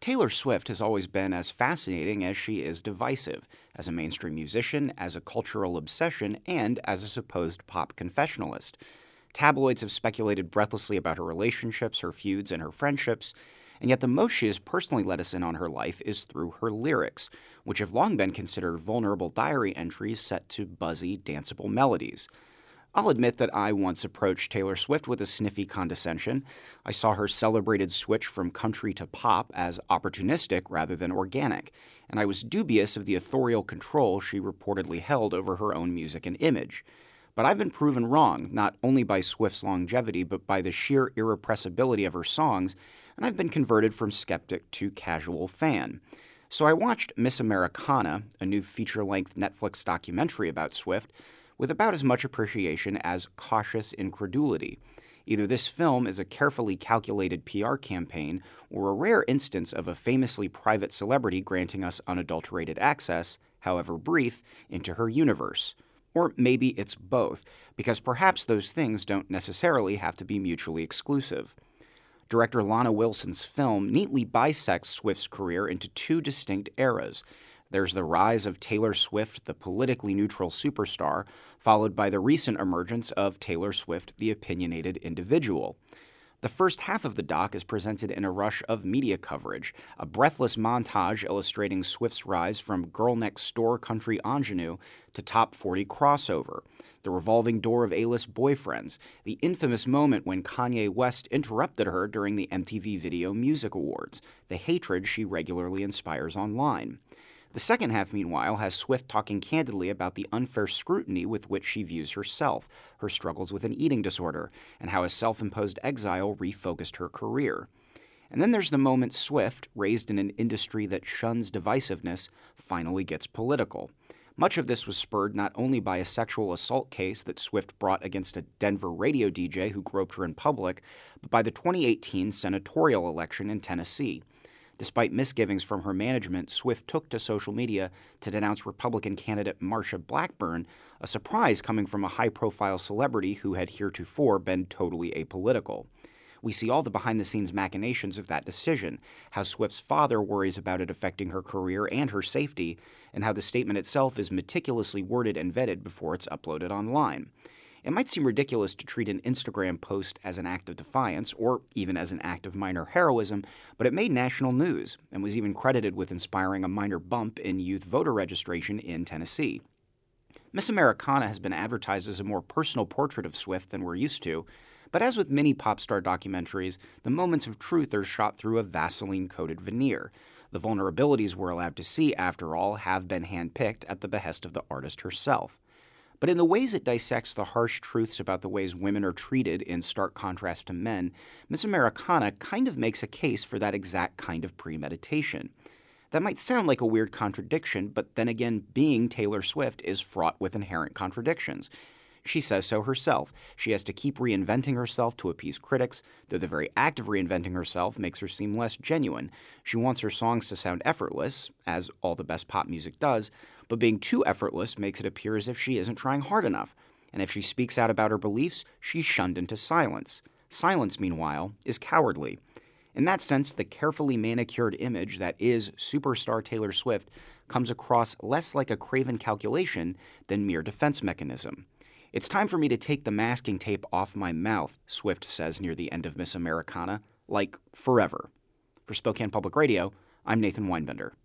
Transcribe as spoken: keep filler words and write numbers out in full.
Taylor Swift has always been as fascinating as she is divisive, as a mainstream musician, as a cultural obsession, and as a supposed pop confessionalist. Tabloids have speculated breathlessly about her relationships, her feuds, and her friendships, and yet the most she has personally let us in on her life is through her lyrics, which have long been considered vulnerable diary entries set to buzzy, danceable melodies. I'll admit that I once approached Taylor Swift with a sniffy condescension. I saw her celebrated switch from country to pop as opportunistic rather than organic, and I was dubious of the authorial control she reportedly held over her own music and image. But I've been proven wrong, not only by Swift's longevity, but by the sheer irrepressibility of her songs, and I've been converted from skeptic to casual fan. So I watched Miss Americana, a new feature-length Netflix documentary about Swift, with about as much appreciation as cautious incredulity. Either this film is a carefully calculated P R campaign or a rare instance of a famously private celebrity granting us unadulterated access, however brief, into her universe. Or maybe it's both, because perhaps those things don't necessarily have to be mutually exclusive. Director Lana Wilson's film neatly bisects Swift's career into two distinct eras. There's the rise of Taylor Swift, the politically neutral superstar, followed by the recent emergence of Taylor Swift, the opinionated individual. The first half of the doc is presented in a rush of media coverage, a breathless montage illustrating Swift's rise from girl next door country ingenue to top forty crossover, the revolving door of A-list boyfriends, the infamous moment when Kanye West interrupted her during the M T V Video Music Awards, the hatred she regularly inspires online. The second half, meanwhile, has Swift talking candidly about the unfair scrutiny with which she views herself, her struggles with an eating disorder, and how a self-imposed exile refocused her career. And then there's the moment Swift, raised in an industry that shuns divisiveness, finally gets political. Much of this was spurred not only by a sexual assault case that Swift brought against a Denver radio D J who groped her in public, but by the twenty eighteen senatorial election in Tennessee. Despite misgivings from her management, Swift took to social media to denounce Republican candidate Marsha Blackburn, a surprise coming from a high-profile celebrity who had heretofore been totally apolitical. We see all the behind-the-scenes machinations of that decision, how Swift's father worries about it affecting her career and her safety, and how the statement itself is meticulously worded and vetted before it's uploaded online. It might seem ridiculous to treat an Instagram post as an act of defiance, or even as an act of minor heroism, but it made national news, and was even credited with inspiring a minor bump in youth voter registration in Tennessee. Miss Americana has been advertised as a more personal portrait of Swift than we're used to, but as with many pop star documentaries, the moments of truth are shot through a Vaseline-coated veneer. The vulnerabilities we're allowed to see, after all, have been handpicked at the behest of the artist herself. But in the ways it dissects the harsh truths about the ways women are treated in stark contrast to men, Miss Americana kind of makes a case for that exact kind of premeditation. That might sound like a weird contradiction, but then again, being Taylor Swift is fraught with inherent contradictions. She says so herself. She has to keep reinventing herself to appease critics, though the very act of reinventing herself makes her seem less genuine. She wants her songs to sound effortless, as all the best pop music does, but being too effortless makes it appear as if she isn't trying hard enough. And if she speaks out about her beliefs, she's shunned into silence. Silence, meanwhile, is cowardly. In that sense, the carefully manicured image that is superstar Taylor Swift comes across less like a craven calculation than mere defense mechanism. "It's time for me to take the masking tape off my mouth," Swift says near the end of Miss Americana, like forever. For Spokane Public Radio, I'm Nathan Weinbender.